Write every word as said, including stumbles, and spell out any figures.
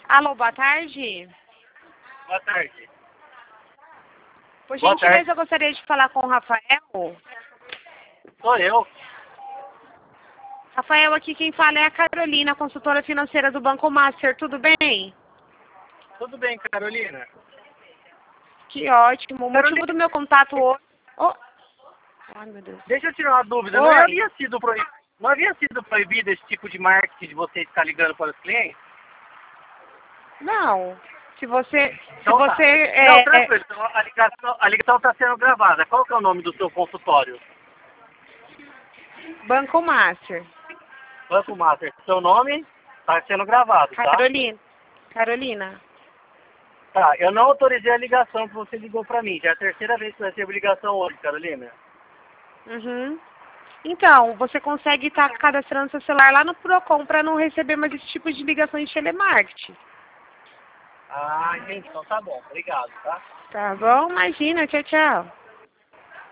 Alô, boa tarde. Boa tarde. Por Boa gentileza, tarde. eu gostaria de falar com o Rafael. Sou eu. Rafael, aqui quem fala é a Carolina, consultora financeira do Banco Master. Tudo bem? Tudo bem, Carolina? Que ótimo. O Carolina, motivo do meu contato hoje... Oh. Ai, meu Deus. deixa eu tirar uma dúvida. Oi. Não havia sido proibido, não havia sido proibido esse tipo de marketing de você ficar ligando para os clientes? Não. Se você... Então se tá. você é, Não, é, tranquilo. Então, a ligação a ligação está sendo gravada. Qual que é o nome do seu consultório? Banco Master. Banco Master. Seu nome está sendo gravado, tá? Carolina. Carolina. Tá, eu não autorizei a ligação que você ligou para mim. Já é a terceira vez que eu recebo ligação hoje, Carolina. Uhum. Então, você consegue estar cadastrando seu celular lá no Procon para não receber mais esse tipo de ligações de telemarketing. Ah, entendi. Então tá bom. Obrigado, tá? Tá bom? Imagina. Tchau, tchau.